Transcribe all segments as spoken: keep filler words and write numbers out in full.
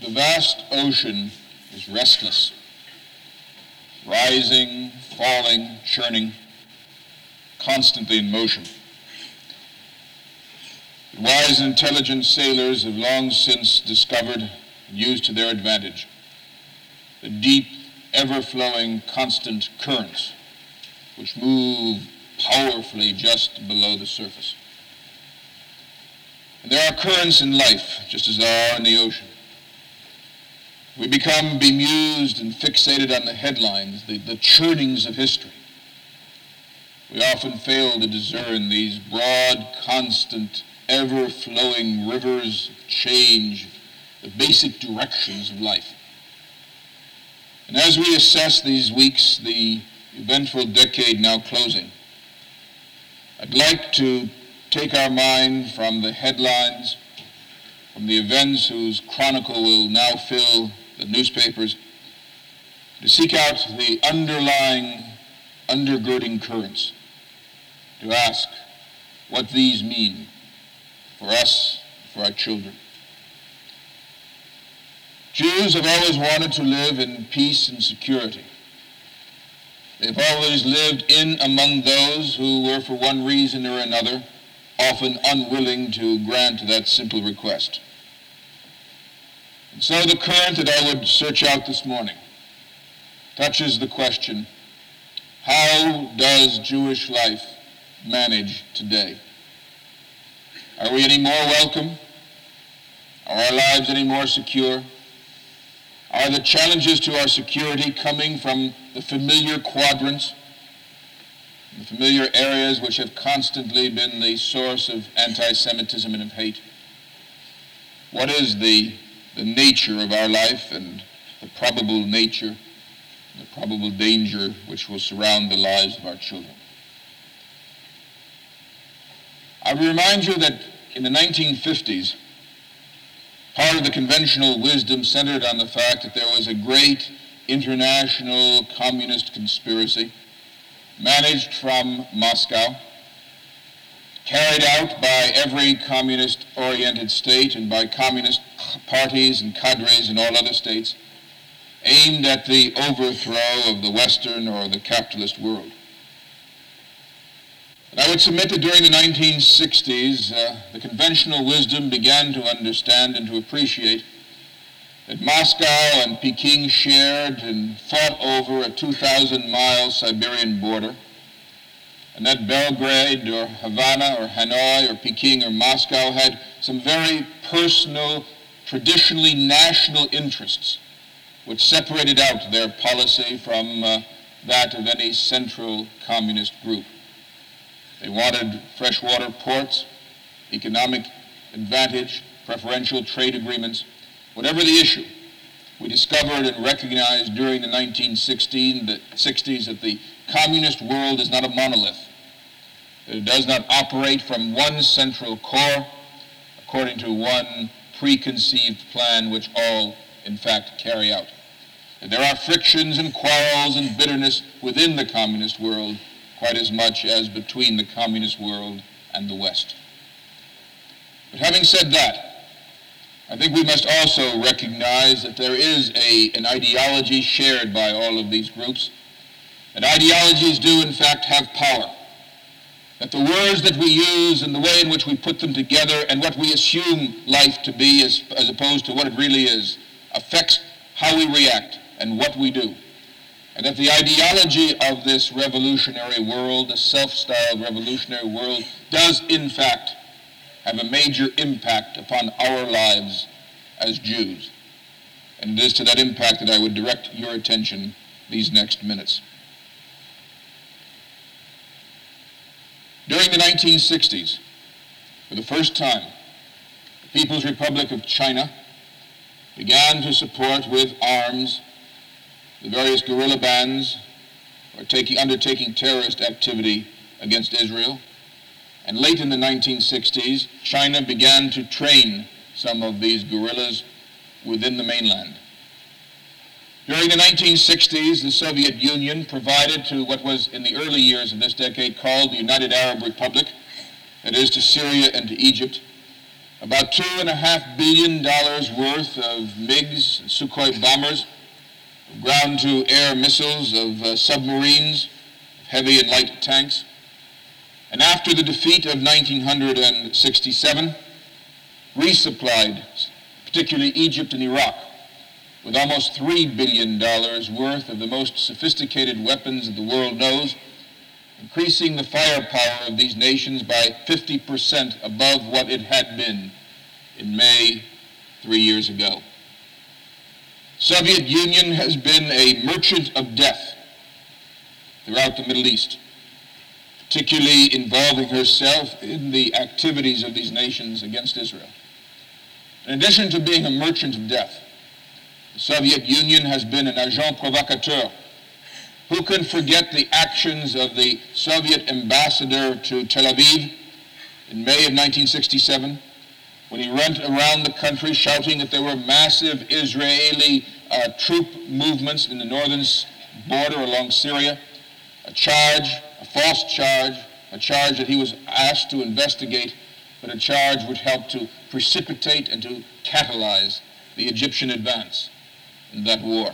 The vast ocean is restless, rising, falling, churning, constantly in motion. Wise and intelligent sailors have long since discovered and used to their advantage the deep, ever-flowing, constant currents which move powerfully just below the surface. And there are currents in life, just as there are in the ocean. We become bemused and fixated on the headlines, the, the churnings of history. We often fail to discern these broad, constant, ever-flowing rivers of change, the basic directions of life. And as we assess these weeks, the eventful decade now closing, I'd like to take our mind from the headlines, from the events whose chronicle will now fill the newspapers, to seek out the underlying, undergirding currents, to ask what these mean for us, for our children. Jews have always wanted to live in peace and security. They've always lived in among those who were, for one reason or another, often unwilling to grant that simple request. And so the current that I would search out this morning touches the question, how does Jewish life manage today? Are we any more welcome? Are our lives any more secure? Are the challenges to our security coming from the familiar quadrants, the familiar areas which have constantly been the source of anti-Semitism and of hate? What is the, the nature of our life and the probable nature, the probable danger which will surround the lives of our children? I would remind you that in the nineteen fifties, part of the conventional wisdom centered on the fact that there was a great international communist conspiracy managed from Moscow, carried out by every communist-oriented state and by communist parties and cadres in all other states, aimed at the overthrow of the Western or the capitalist world. And I would submit that during the nineteen sixties, uh, the conventional wisdom began to understand and to appreciate that Moscow and Peking shared and fought over a two thousand mile Siberian border, and that Belgrade or Havana or Hanoi or Peking or Moscow had some very personal, traditionally national interests which separated out their policy from uh, that of any central communist group. They wanted freshwater ports, economic advantage, preferential trade agreements, whatever the issue. We discovered and recognized during the nineteen sixties that the communist world is not a monolith. It does not operate from one central core according to one preconceived plan which all, in fact, carry out. And there are frictions and quarrels and bitterness within the communist world quite as much as between the communist world and the West. But having said that, I think we must also recognize that there is a, an ideology shared by all of these groups, and ideologies do in fact have power, that the words that we use and the way in which we put them together and what we assume life to be as, as opposed to what it really is affects how we react and what we do. And that the ideology of this revolutionary world, the self-styled revolutionary world, does in fact have a major impact upon our lives as Jews. And it is to that impact that I would direct your attention these next minutes. During the nineteen sixties, for the first time, the People's Republic of China began to support with arms the various guerrilla bands who are taking, undertaking terrorist activity against Israel. And late in the nineteen sixties, China began to train some of these guerrillas within the mainland. During the nineteen sixties, the Soviet Union provided to what was in the early years of this decade called the United Arab Republic, that is to Syria and to Egypt, about two and a half billion dollars worth of MiGs, Sukhoi bombers, of ground-to-air missiles, of uh, submarines, of heavy and light tanks. And after the defeat of nineteen sixty-seven, resupplied, particularly Egypt and Iraq, with almost three billion dollars worth of the most sophisticated weapons that the world knows, increasing the firepower of these nations by fifty percent above what it had been in May three years ago. The Soviet Union has been a merchant of death throughout the Middle East, particularly involving herself in the activities of these nations against Israel. In addition to being a merchant of death, the Soviet Union has been an agent provocateur. Who can forget the actions of the Soviet ambassador to Tel Aviv in May of nineteen sixty-seven, when he went around the country shouting that there were massive Israeli uh, troop movements in the northern border along Syria, a charge, a false charge, a charge that he was asked to investigate, but a charge which helped to precipitate and to catalyze the Egyptian advance in that war.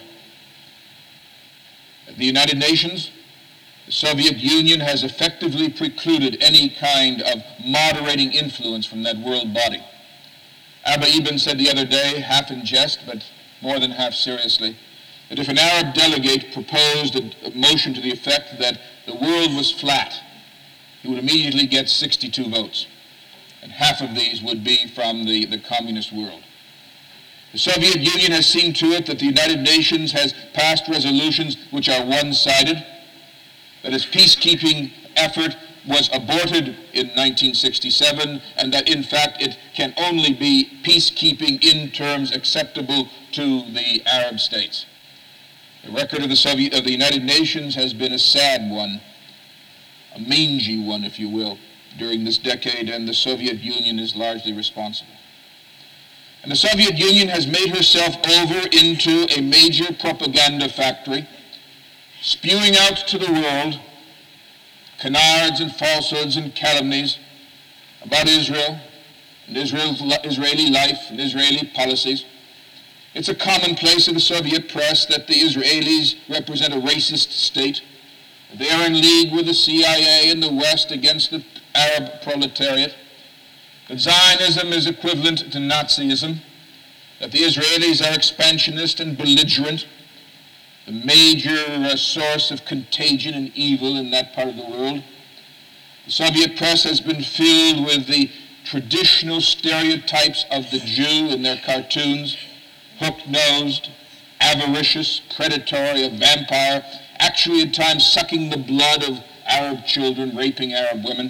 At the United Nations, the Soviet Union has effectively precluded any kind of moderating influence from that world body. Abba Eban said the other day, half in jest, but more than half seriously, that if an Arab delegate proposed a, a motion to the effect that the world was flat, he would immediately get sixty-two votes, and half of these would be from the, the communist world. The Soviet Union has seen to it that the United Nations has passed resolutions which are one-sided, that its peacekeeping effort was aborted in nineteen sixty-seven, and that in fact it can only be peacekeeping in terms acceptable to the Arab states. The record of the Soviet, of the United Nations has been a sad one, a mangy one, if you will, during this decade, and the Soviet Union is largely responsible. And the Soviet Union has made herself over into a major propaganda factory, spewing out to the world canards and falsehoods and calumnies about Israel and Israel's, Israeli life and Israeli policies. It's a commonplace in the Soviet press that the Israelis represent a racist state. They are in league with the C I A in the West against the Arab proletariat. That Zionism is equivalent to Nazism, that the Israelis are expansionist and belligerent, the major uh, source of contagion and evil in that part of the world. The Soviet press has been filled with the traditional stereotypes of the Jew in their cartoons, hook-nosed, avaricious, predatory, a vampire, actually at times sucking the blood of Arab children, raping Arab women.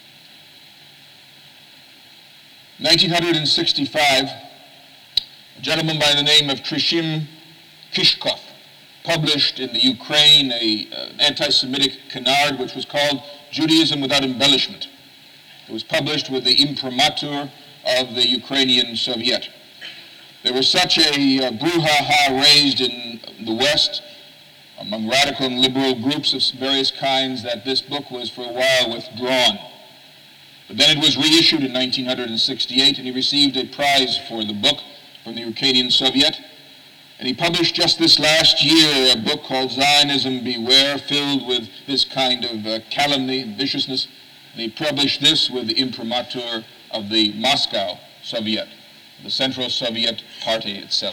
In nineteen sixty-five, a gentleman by the name of Trishim Kishkov published in the Ukraine an uh, anti-Semitic canard which was called Judaism Without Embellishment. It was published with the imprimatur of the Ukrainian Soviet. There was such a uh, brouhaha raised in the West among radical and liberal groups of various kinds that this book was for a while withdrawn. But then it was reissued in nineteen sixty-eight, and he received a prize for the book from the Ukrainian Soviet. And he published just this last year a book called Zionism Beware, filled with this kind of uh, calumny and viciousness. And he published this with the imprimatur of the Moscow Soviet, the Central Soviet Party itself.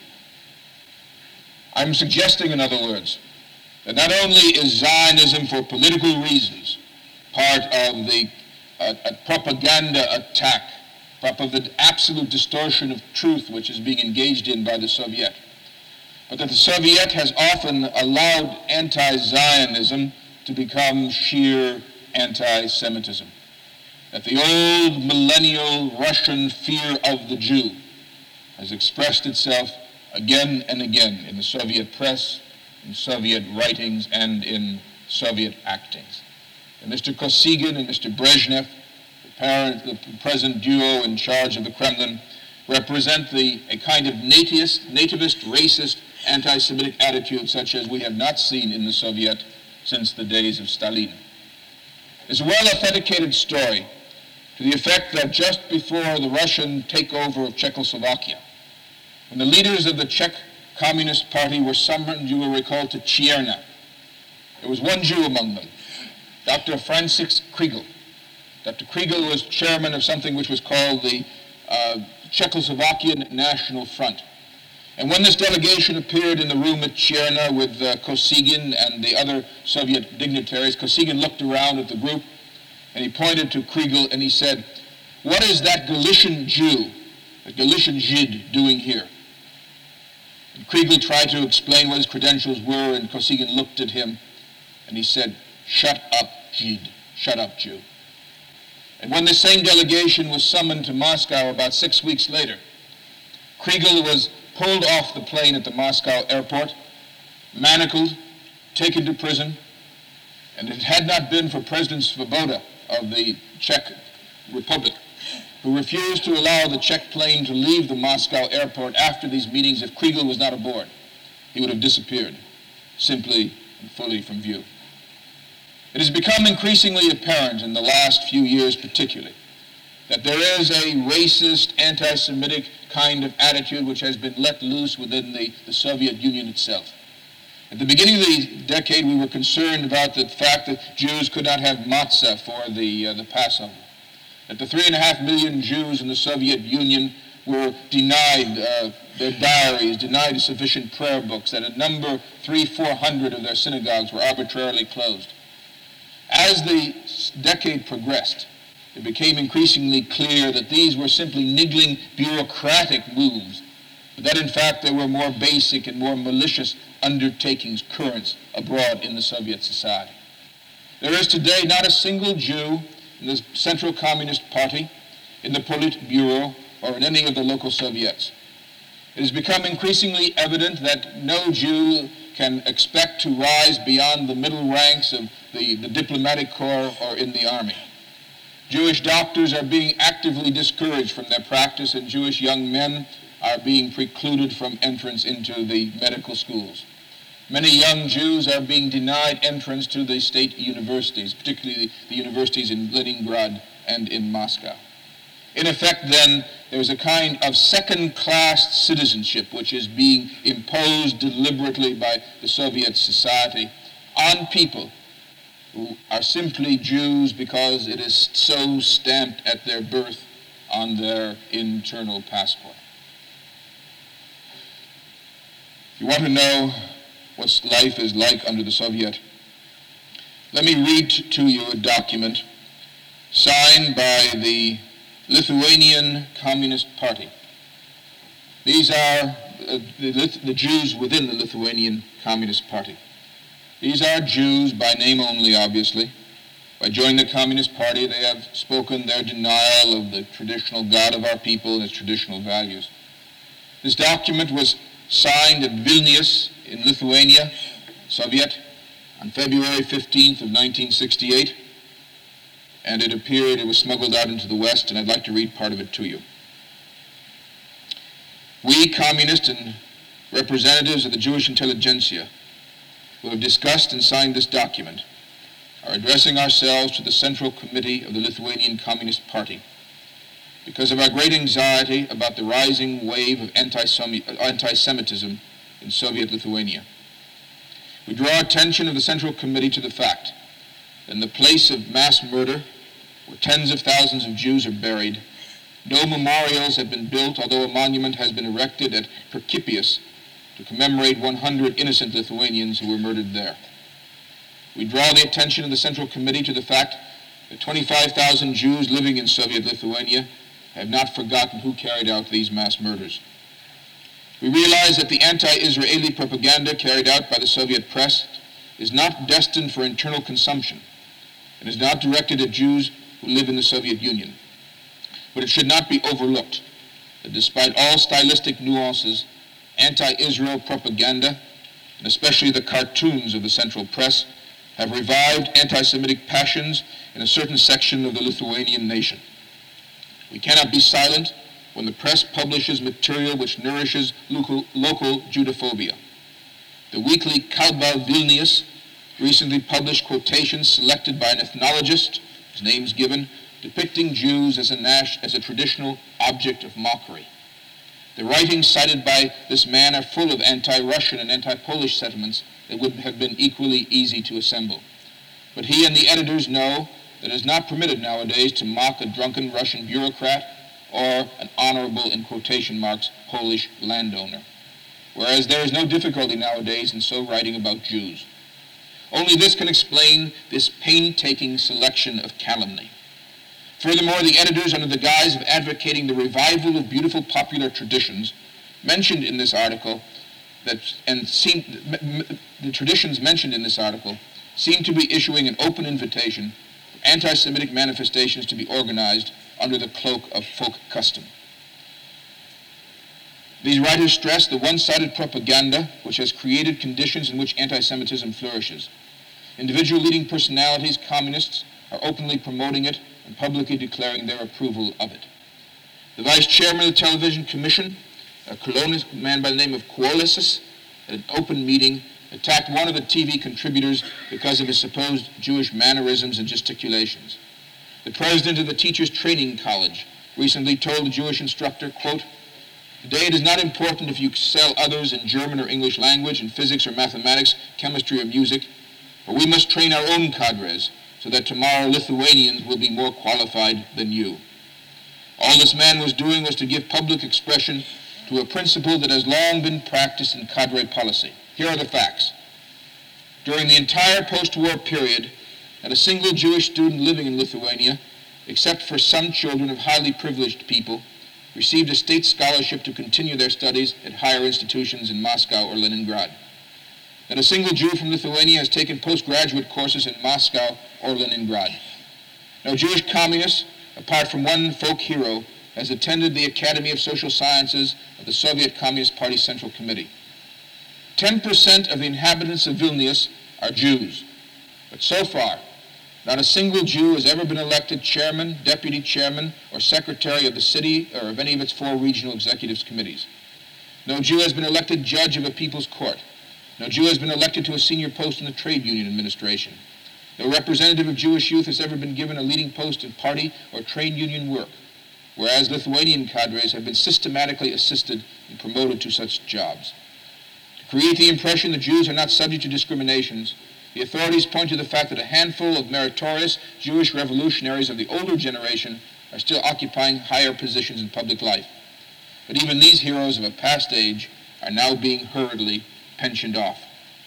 I'm suggesting, in other words, that not only is Zionism for political reasons part of the uh, a propaganda attack, part of the absolute distortion of truth which is being engaged in by the Soviet, but that the Soviet has often allowed anti-Zionism to become sheer anti-Semitism. That the old millennial Russian fear of the Jew has expressed itself again and again in the Soviet press, in Soviet writings, and in Soviet actings. And Mister Kosygin and Mister Brezhnev, the, parent, the present duo in charge of the Kremlin, represent the, a kind of nativist, nativist, racist, anti-Semitic attitude such as we have not seen in the Soviet since the days of Stalin. There's a well-authenticated story to the effect that just before the Russian takeover of Czechoslovakia, when the leaders of the Czech Communist Party were summoned, you will recall, to Čierna, there was one Jew among them, Doctor František Kriegel. Doctor Kriegel was chairman of something which was called the uh, Czechoslovakian National Front. And when this delegation appeared in the room at Čierna with uh, Kosygin and the other Soviet dignitaries, Kosygin looked around at the group and he pointed to Kriegel and he said, "What is that Galician Jew, that Galician Žid, doing here?" And Kriegel tried to explain what his credentials were, and Kosygin looked at him and he said, "Shut up, Žid, shut up, Jew." And when this same delegation was summoned to Moscow about six weeks later, Kriegel was pulled off the plane at the Moscow airport, manacled, taken to prison, and it had not been for President Svoboda of the Czech Republic, who refused to allow the Czech plane to leave the Moscow airport after these meetings, if Kriegel was not aboard, he would have disappeared, simply and fully from view. It has become increasingly apparent in the last few years particularly that there is a racist, anti-Semitic kind of attitude which has been let loose within the, the Soviet Union itself. At the beginning of the decade, we were concerned about the fact that Jews could not have matzah for the, uh, the Passover, that the three and a half million Jews in the Soviet Union were denied uh, their diaries, denied sufficient prayer books, that a number, three, four hundred of their synagogues were arbitrarily closed. As the decade progressed, it became increasingly clear that these were simply niggling bureaucratic moves, but that in fact there were more basic and more malicious undertakings, currents abroad in the Soviet society. There is today not a single Jew in the Central Communist Party, in the Politburo, or in any of the local Soviets. It has become increasingly evident that no Jew can expect to rise beyond the middle ranks of the, the diplomatic corps or in the army. Jewish doctors are being actively discouraged from their practice, and Jewish young men are being precluded from entrance into the medical schools. Many young Jews are being denied entrance to the state universities, particularly the, the universities in Leningrad and in Moscow. In effect, then, there's a kind of second-class citizenship which is being imposed deliberately by the Soviet society on people who are simply Jews because it is so stamped at their birth on their internal passport. If you want to know what life is like under the Soviet, let me read to you a document signed by the Lithuanian Communist Party. These are uh, the, the Jews within the Lithuanian Communist Party. These are Jews by name only, obviously. By joining the Communist Party, they have spoken their denial of the traditional God of our people and its traditional values. This document was signed at Vilnius in Lithuania, Soviet, on February fifteenth of nineteen sixty-eight, and it appeared, it was smuggled out into the West, and I'd like to read part of it to you. We, communists and representatives of the Jewish intelligentsia, who have discussed and signed this document, are addressing ourselves to the Central Committee of the Lithuanian Communist Party because of our great anxiety about the rising wave of anti-Semitism in Soviet Lithuania. We draw attention of the Central Committee to the fact that in the place of mass murder, where tens of thousands of Jews are buried, no memorials have been built, although a monument has been erected at Perkipius to commemorate one hundred innocent Lithuanians who were murdered there. We draw the attention of the Central Committee to the fact that twenty-five thousand Jews living in Soviet Lithuania have not forgotten who carried out these mass murders. We realize that the anti-Israeli propaganda carried out by the Soviet press is not destined for internal consumption and is not directed at Jews who live in the Soviet Union. But it should not be overlooked that despite all stylistic nuances, anti-Israel propaganda, and especially the cartoons of the central press, have revived anti-Semitic passions in a certain section of the Lithuanian nation. We cannot be silent when the press publishes material which nourishes local, local Judophobia. The weekly Kalba Vilnius recently published quotations selected by an ethnologist, his name's given, depicting Jews as a, nas- as a traditional object of mockery. The writings cited by this man are full of anti-Russian and anti-Polish sentiments that would have been equally easy to assemble. But he and the editors know that it is not permitted nowadays to mock a drunken Russian bureaucrat or an honorable, in quotation marks, Polish landowner. Whereas there is no difficulty nowadays in so writing about Jews. Only this can explain this painstaking selection of calumny. Furthermore, the editors, under the guise of advocating the revival of beautiful popular traditions, mentioned in this article that, and seem, the traditions mentioned in this article seem to be issuing an open invitation for anti-Semitic manifestations to be organized under the cloak of folk custom. These writers stress the one-sided propaganda which has created conditions in which anti-Semitism flourishes. Individual leading personalities, communists, are openly promoting it and publicly declaring their approval of it. The vice chairman of the Television Commission, a colonist man by the name of Kuolesis, at an open meeting, attacked one of the T V contributors because of his supposed Jewish mannerisms and gesticulations. The president of the Teachers Training College recently told the Jewish instructor, quote, "Today it is not important if you excel others in German or English language, in physics or mathematics, chemistry or music, but we must train our own cadres so that tomorrow Lithuanians will be more qualified than you." All this man was doing was to give public expression to a principle that has long been practiced in cadre policy. Here are the facts. During the entire post-war period, not a single Jewish student living in Lithuania, except for some children of highly privileged people, received a state scholarship to continue their studies at higher institutions in Moscow or Leningrad. Not a single Jew from Lithuania has taken postgraduate courses in Moscow or Leningrad. No Jewish communist, apart from one folk hero, has attended the Academy of Social Sciences of the Soviet Communist Party Central Committee. ten percent of the inhabitants of Vilnius are Jews, but so far, not a single Jew has ever been elected chairman, deputy chairman, or secretary of the city or of any of its four regional executives committees. No Jew has been elected judge of a people's court. No Jew has been elected to a senior post in the trade union administration. No representative of Jewish youth has ever been given a leading post in party or trade union work, whereas Lithuanian cadres have been systematically assisted and promoted to such jobs. To create the impression that Jews are not subject to discriminations, the authorities point to the fact that a handful of meritorious Jewish revolutionaries of the older generation are still occupying higher positions in public life. But even these heroes of a past age are now being hurriedly pensioned off.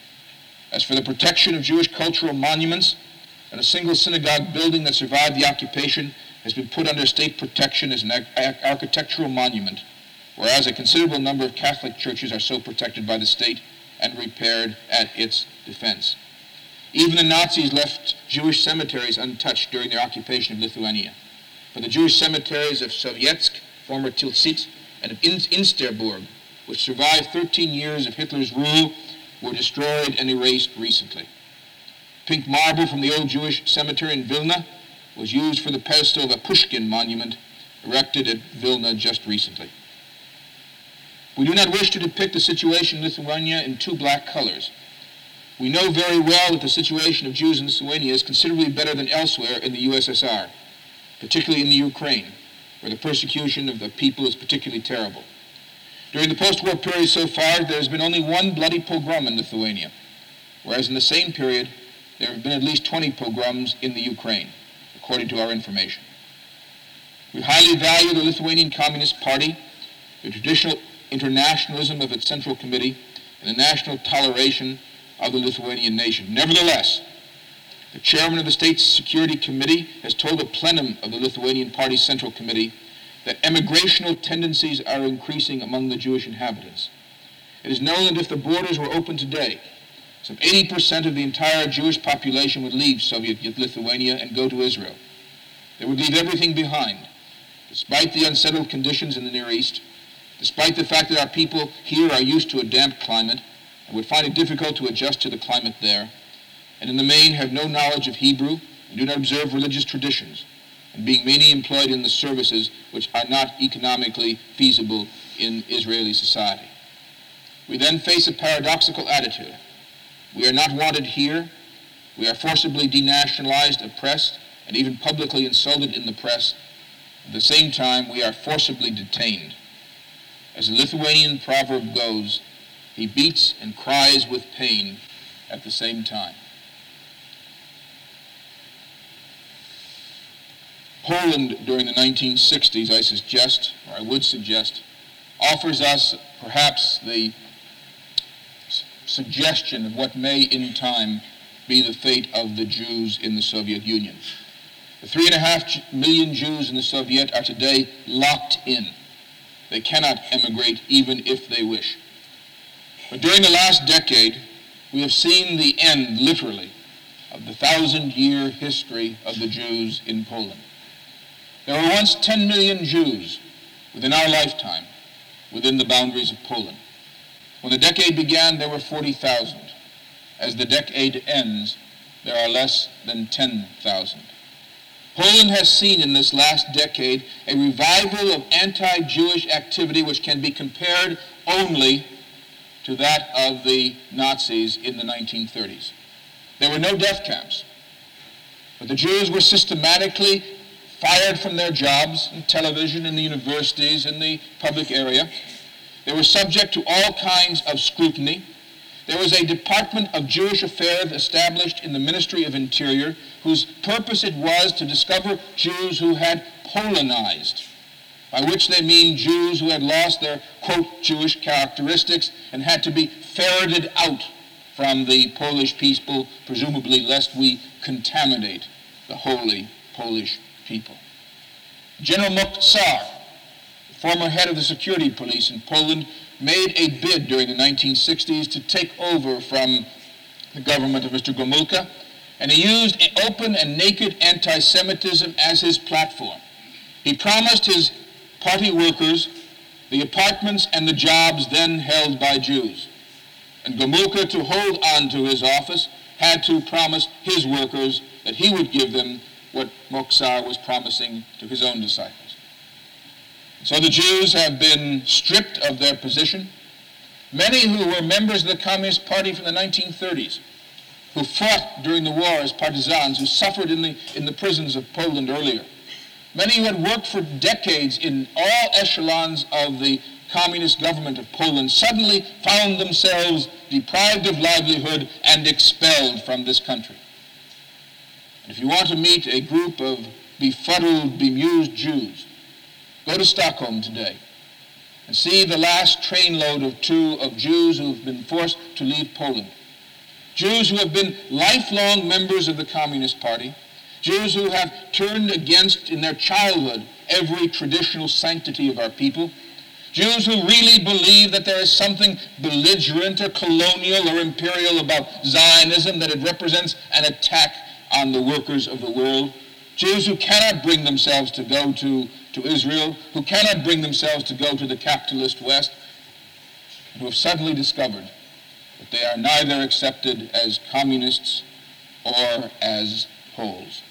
As for the protection of Jewish cultural monuments, not a single synagogue building that survived the occupation has been put under state protection as an ar- architectural monument, whereas a considerable number of Catholic churches are so protected by the state and repaired at its defense. Even the Nazis left Jewish cemeteries untouched during their occupation of Lithuania. But the Jewish cemeteries of Sovietsk, former Tilsit, and of Insterburg, which survived thirteen years of Hitler's rule, were destroyed and erased recently. Pink marble from the old Jewish cemetery in Vilna was used for the pedestal of a Pushkin monument erected at Vilna just recently. We do not wish to depict the situation in Lithuania in two black colors. We know very well that the situation of Jews in Lithuania is considerably better than elsewhere in the U S S R, particularly in the Ukraine, where the persecution of the people is particularly terrible. During the post-war period so far, there has been only one bloody pogrom in Lithuania, whereas in the same period, there have been at least twenty pogroms in the Ukraine, according to our information. We highly value the Lithuanian Communist Party, the traditional internationalism of its Central Committee, and the national toleration of the Lithuanian nation. Nevertheless, the chairman of the State Security Committee has told the plenum of the Lithuanian Party's Central Committee that emigrational tendencies are increasing among the Jewish inhabitants. It is known that if the borders were open today, some eighty percent of the entire Jewish population would leave Soviet Lithuania and go to Israel. They would leave everything behind, despite the unsettled conditions in the Near East, despite the fact that our people here are used to a damp climate and would find it difficult to adjust to the climate there, and in the main have no knowledge of Hebrew and do not observe religious traditions, and being mainly employed in the services which are not economically feasible in Israeli society. We then face a paradoxical attitude. We are not wanted here. We are forcibly denationalized, oppressed, and even publicly insulted in the press. At the same time, we are forcibly detained. As the Lithuanian proverb goes, he beats and cries with pain at the same time. Poland during the nineteen sixties, I suggest, or I would suggest, offers us perhaps the s- suggestion of what may in time be the fate of the Jews in the Soviet Union. The three and a half million Jews in the Soviet are today locked in. They cannot emigrate even if they wish. But during the last decade, we have seen the end, literally, of the thousand-year history of the Jews in Poland. There were once ten million Jews within our lifetime, within the boundaries of Poland. When the decade began, there were forty thousand. As the decade ends, there are less than ten thousand. Poland has seen in this last decade a revival of anti-Jewish activity which can be compared only to that of the Nazis in the nineteen thirties. There were no death camps, but the Jews were systematically fired from their jobs in television, in the universities, in the public area. They were subject to all kinds of scrutiny. There was a Department of Jewish Affairs established in the Ministry of Interior whose purpose it was to discover Jews who had Polonized, by which they mean Jews who had lost their, quote, Jewish characteristics and had to be ferreted out from the Polish people, presumably lest we contaminate the holy Polish people. General Moczar, the former head of the security police in Poland, made a bid during the nineteen sixties to take over from the government of Mister Gomulka, and he used open and naked anti-Semitism as his platform. He promised his party workers the apartments and the jobs then held by Jews. And Gomulka, to hold on to his office, had to promise his workers that he would give them what Moczar was promising to his own disciples. So the Jews have been stripped of their position. Many who were members of the Communist Party from the nineteen thirties, who fought during the war as partisans, who suffered in the, in the prisons of Poland earlier, many who had worked for decades in all echelons of the communist government of Poland, suddenly found themselves deprived of livelihood and expelled from this country. And if you want to meet a group of befuddled, bemused Jews, go to Stockholm today and see the last trainload of two of Jews who have been forced to leave Poland. Jews who have been lifelong members of the Communist Party, Jews who have turned against in their childhood every traditional sanctity of our people, Jews who really believe that there is something belligerent or colonial or imperial about Zionism, that it represents an attack on the workers of the world, Jews who cannot bring themselves to go to, to Israel, who cannot bring themselves to go to the capitalist West, who have suddenly discovered that they are neither accepted as communists or as Poles.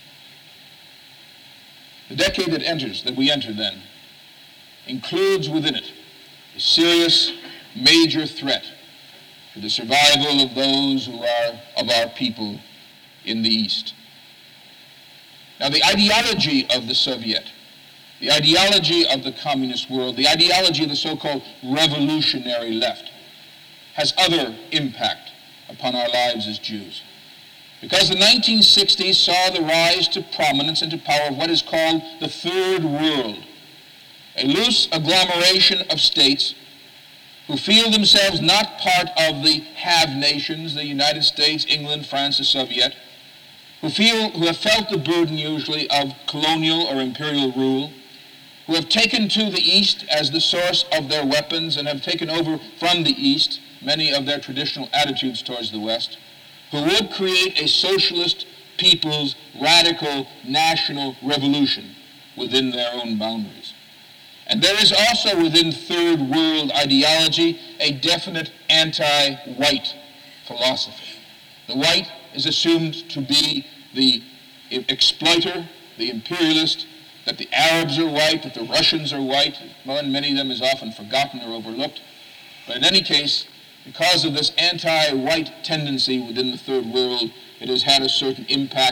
The decade that enters, that we enter then, includes within it a serious, major threat to the survival of those who are of our people in the East. Now, the ideology of the Soviet, the ideology of the communist world, the ideology of the so-called revolutionary left has other impact upon our lives as Jews. Because the nineteen sixties saw the rise to prominence and to power of what is called the Third World, a loose agglomeration of states who feel themselves not part of the have nations, the United States, England, France, the Soviet, who feel, who have felt the burden usually of colonial or imperial rule, who have taken to the East as the source of their weapons and have taken over from the East many of their traditional attitudes towards the West, who would create a socialist people's radical national revolution within their own boundaries. And there is also within Third World ideology a definite anti-white philosophy. The white is assumed to be the exploiter, the imperialist, that the Arabs are white, that the Russians are white. Well, and many of them is often forgotten or overlooked. But in any case, because of this anti-white tendency within the Third World, it has had a certain impact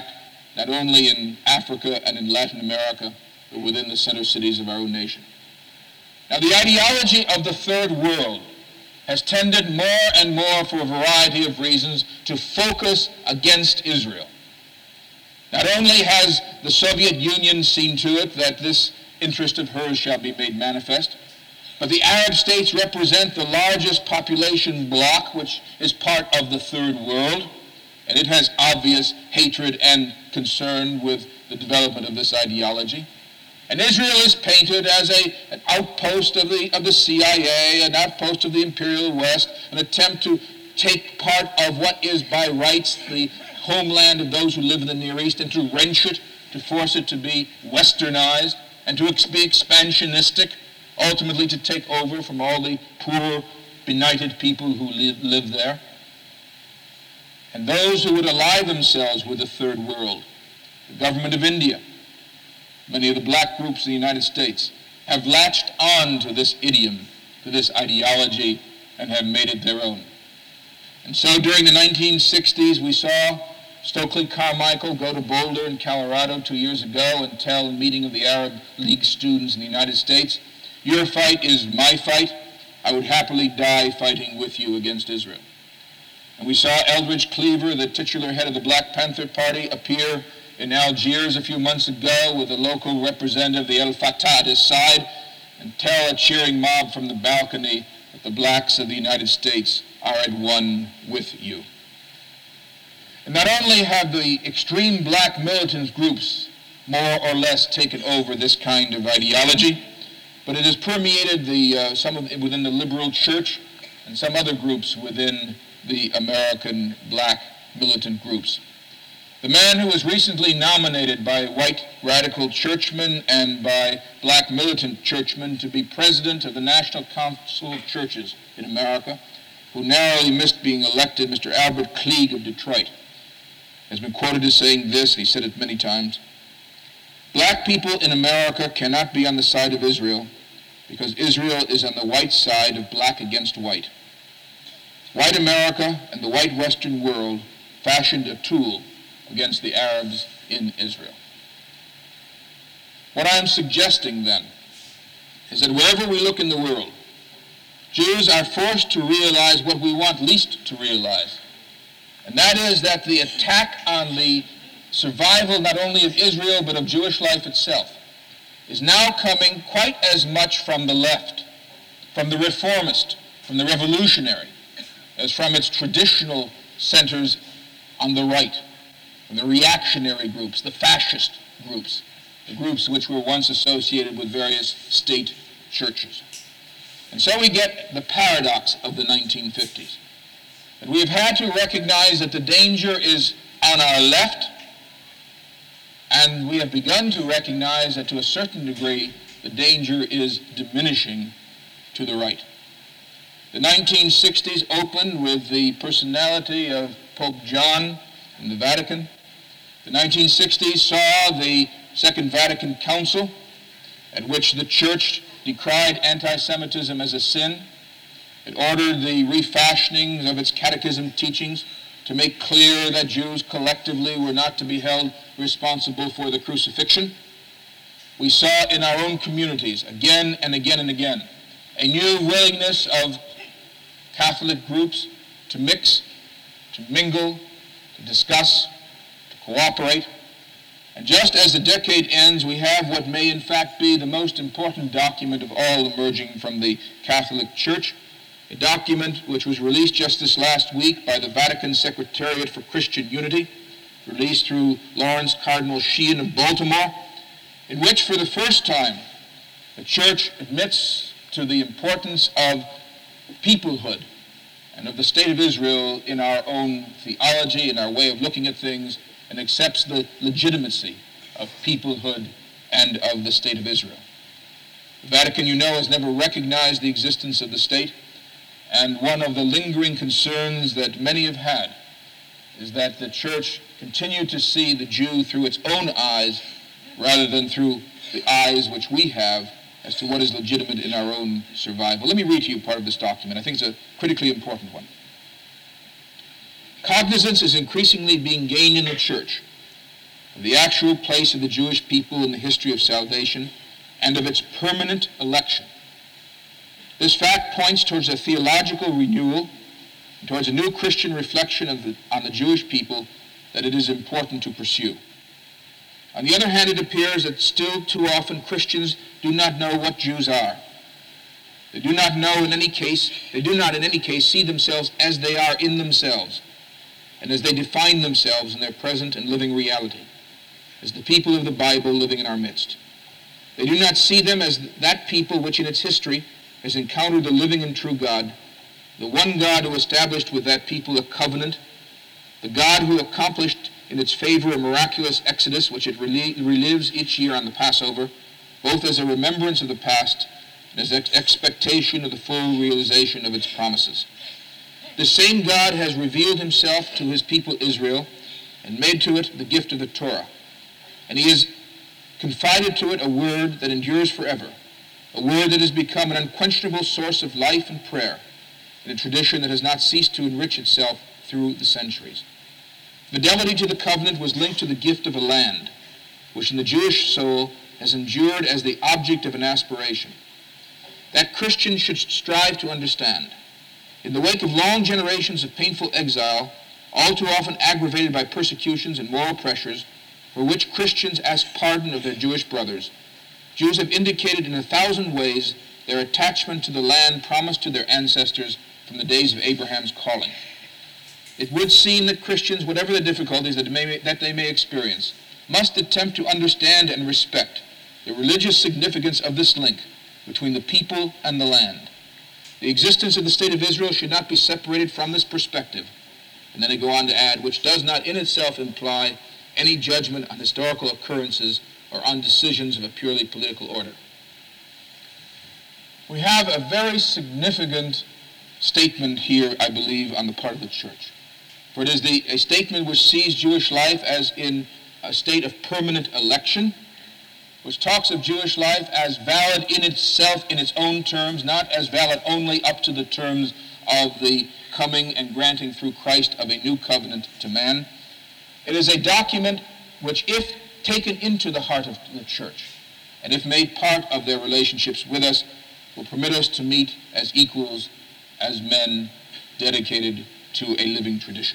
not only in Africa and in Latin America, but within the center cities of our own nation. Now, the ideology of the third world has tended more and more, for a variety of reasons, to focus against Israel. Not only has the Soviet Union seen to it that this interest of hers shall be made manifest, but the Arab states represent the largest population bloc, which is part of the third world, and it has obvious hatred and concern with the development of this ideology. And Israel is painted as a, an outpost of the, of the C I A, an outpost of the Imperial West, an attempt to take part of what is by rights the homeland of those who live in the Near East and to wrench it, to force it to be westernized, and to ex- be expansionistic, ultimately to take over from all the poor, benighted people who live, live there. And those who would ally themselves with the third world, the government of India, many of the black groups in the United States, have latched on to this idiom, to this ideology, and have made it their own. And so during the nineteen sixties, we saw Stokely Carmichael go to Boulder in Colorado two years ago and tell a meeting of the Arab League students in the United States, "Your fight is my fight. I would happily die fighting with you against Israel." And we saw Eldridge Cleaver, the titular head of the Black Panther Party, appear in Algiers a few months ago with a local representative of the El Fatah at his side and tell a cheering mob from the balcony that the blacks of the United States are at one with you. And not only have the extreme black militant groups more or less taken over this kind of ideology, but it has permeated the, uh, some of, within the liberal church and some other groups within the American black militant groups. The man who was recently nominated by white radical churchmen and by black militant churchmen to be president of the National Council of Churches in America, who narrowly missed being elected, Mister Albert Klieg of Detroit, has been quoted as saying this, he said it many times: "Black people in America cannot be on the side of Israel because Israel is on the white side of black against white. White America and the white Western world fashioned a tool against the Arabs in Israel." What I am suggesting then is that wherever we look in the world, Jews are forced to realize what we want least to realize, and that is that the attack on the survival not only of Israel but of Jewish life itself is now coming quite as much from the left, from the reformist, from the revolutionary, as from its traditional centers on the right, from the reactionary groups, the fascist groups, the groups which were once associated with various state churches. And so we get the paradox of the nineteen fifties. That we have had to recognize that the danger is on our left, and we have begun to recognize that to a certain degree the danger is diminishing to the right. The nineteen sixties opened with the personality of Pope John in the Vatican. The nineteen sixties saw the Second Vatican Council, at which the Church decried anti-Semitism as a sin. It ordered the refashioning of its catechism teachings to make clear that Jews collectively were not to be held responsible for the crucifixion. We saw in our own communities, again and again and again, a new willingness of Catholic groups to mix, to mingle, to discuss, to cooperate. And just as the decade ends, we have what may in fact be the most important document of all emerging from the Catholic Church, a document which was released just this last week by the Vatican Secretariat for Christian Unity, released through Lawrence Cardinal Sheehan of Baltimore, in which for the first time the Church admits to the importance of peoplehood and of the state of Israel in our own theology, in our way of looking at things, and accepts the legitimacy of peoplehood and of the state of Israel. The Vatican, you know, has never recognized the existence of the state, and one of the lingering concerns that many have had is that the Church continue to see the Jew through its own eyes rather than through the eyes which we have as to what is legitimate in our own survival. Let me read to you part of this document. I think it's a critically important one. Cognizance is increasingly being gained in the Church of the actual place of the Jewish people in the history of salvation, and of its permanent election. This fact points towards a theological renewal and towards a new Christian reflection of the, on the Jewish people that it is important to pursue. On the other hand, it appears that still too often Christians do not know what Jews are. They do not know in any case, they do not in any case see themselves as they are in themselves, and as they define themselves in their present and living reality, as the people of the Bible living in our midst. They do not see them as that people which in its history has encountered the living and true God, the one God who established with that people a covenant, the God who accomplished in its favor a miraculous exodus which it relives each year on the Passover, both as a remembrance of the past and as an expectation of the full realization of its promises. The same God has revealed himself to his people Israel and made to it the gift of the Torah, and he has confided to it a word that endures forever, a word that has become an unquenchable source of life and prayer, in a tradition that has not ceased to enrich itself through the centuries. Fidelity to the covenant was linked to the gift of a land, which in the Jewish soul has endured as the object of an aspiration. That Christians should strive to understand. In the wake of long generations of painful exile, all too often aggravated by persecutions and moral pressures, for which Christians ask pardon of their Jewish brothers, Jews have indicated in a thousand ways their attachment to the land promised to their ancestors from the days of Abraham's calling. It would seem that Christians, whatever the difficulties that, may, that they may experience, must attempt to understand and respect the religious significance of this link between the people and the land. The existence of the state of Israel should not be separated from this perspective. And then they go on to add, which does not in itself imply any judgment on historical occurrences or on decisions of a purely political order. We have a very significant statement here, I believe, on the part of the church. For it is the, a statement which sees Jewish life as in a state of permanent election, which talks of Jewish life as valid in itself, in its own terms, not as valid only up to the terms of the coming and granting through Christ of a new covenant to man. It is a document which, if taken into the heart of the church, and if made part of their relationships with us, will permit us to meet as equals, as men dedicated to a living tradition.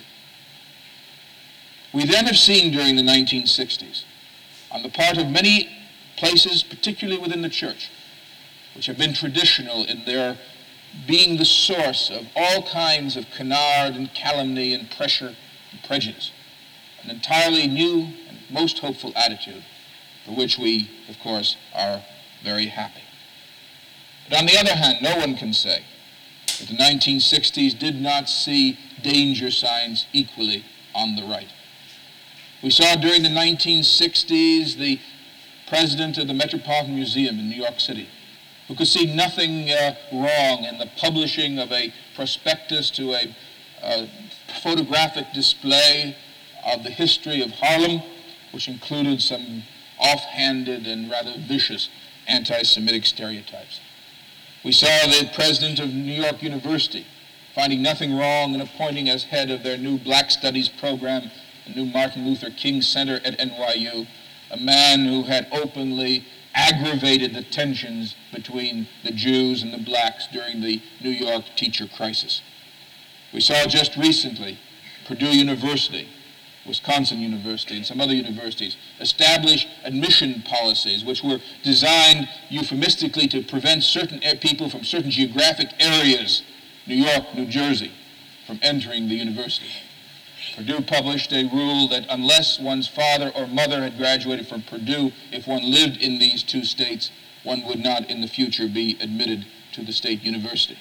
We then have seen during the nineteen sixties, on the part of many places, particularly within the church, which have been traditional in their being the source of all kinds of canard and calumny and pressure and prejudice, an entirely new and most hopeful attitude, for which we, of course, are very happy. But on the other hand, no one can say that the nineteen sixties did not see danger signs equally on the right. We saw during the nineteen sixties the president of the Metropolitan Museum in New York City, who could see nothing uh, wrong in the publishing of a prospectus to a, a photographic display of the history of Harlem, which included some offhanded and rather vicious anti-Semitic stereotypes. We saw the president of New York University finding nothing wrong in appointing as head of their new Black Studies program, the new Martin Luther King Center at N Y U, a man who had openly aggravated the tensions between the Jews and the blacks during the New York teacher crisis. We saw just recently Purdue University, Wisconsin University, and some other universities establish admission policies which were designed euphemistically to prevent certain people from certain geographic areas, New York, New Jersey, from entering the university. Purdue published a rule that unless one's father or mother had graduated from Purdue, if one lived in these two states, one would not in the future be admitted to the state university.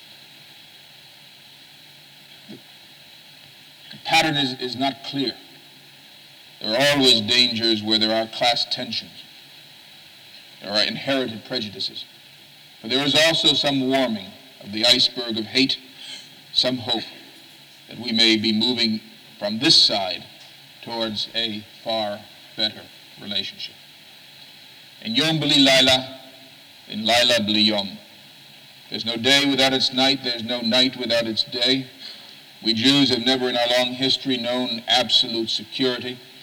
The pattern is, is not clear. There are always dangers where there are class tensions. There are inherited prejudices. But there is also some warming of the iceberg of hate, some hope that we may be moving from this side towards a far better relationship. In Yom B'li Laila, in Laila B'li Yom. There's no day without its night, there's no night without its day. We Jews have never in our long history known absolute security.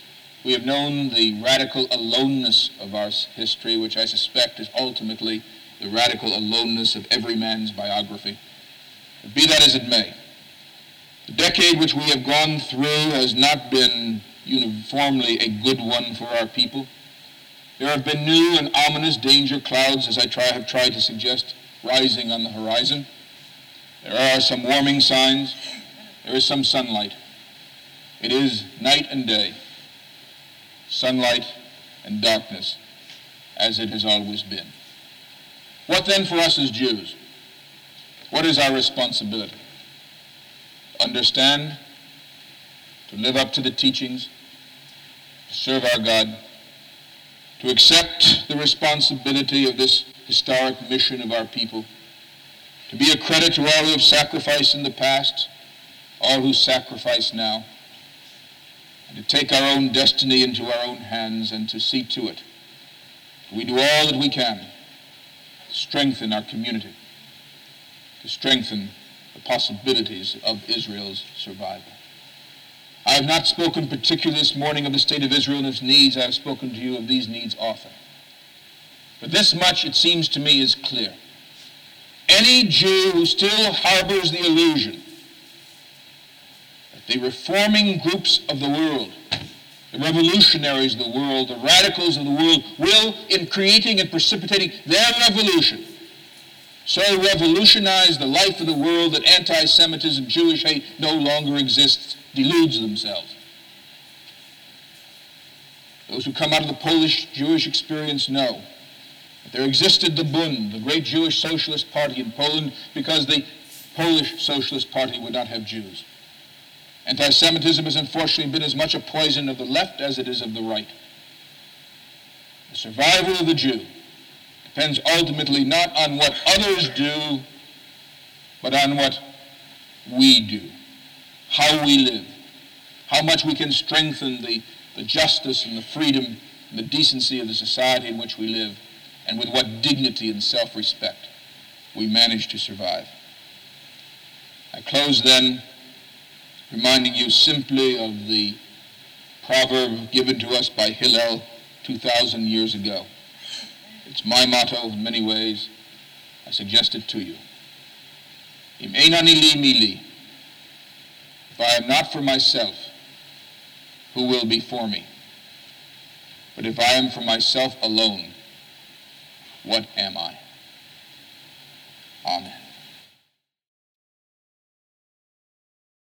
We have known the radical aloneness of our history, which I suspect is ultimately the radical aloneness of every man's biography. But be that as it may, the decade which we have gone through has not been uniformly a good one for our people. There have been new and ominous danger clouds, as I try, have tried to suggest, rising on the horizon. There are some warming signs. There is some sunlight. It is night and day, sunlight and darkness, as it has always been. What then for us as Jews? What is our responsibility? Understand, to live up to the teachings, to serve our God, to accept the responsibility of this historic mission of our people, to be a credit to all who have sacrificed in the past, all who sacrifice now, and to take our own destiny into our own hands and to see to it we do all that we can to strengthen our community, to strengthen the possibilities of Israel's survival. I have not spoken particularly this morning of the state of Israel and its needs. I have spoken to you of these needs often. But this much, it seems to me, is clear. Any Jew who still harbors the illusion that the reforming groups of the world, the revolutionaries of the world, the radicals of the world, will, in creating and precipitating their revolution, so revolutionize the life of the world that anti-Semitism, Jewish hate no longer exists, deludes themselves. Those who come out of the Polish Jewish experience know that there existed the Bund, the great Jewish Socialist Party in Poland, because the Polish Socialist Party would not have Jews. Anti-Semitism has unfortunately been as much a poison of the left as it is of the right. The survival of the Jew depends ultimately not on what others do, but on what we do, how we live, how much we can strengthen the, the justice and the freedom and the decency of the society in which we live, and with what dignity and self-respect we manage to survive. I close then reminding you simply of the proverb given to us by Hillel two thousand years ago. It's my motto in many ways. I suggest it to you. Im einani li mi li. If I am not for myself, who will be for me? But if I am for myself alone, what am I? Amen.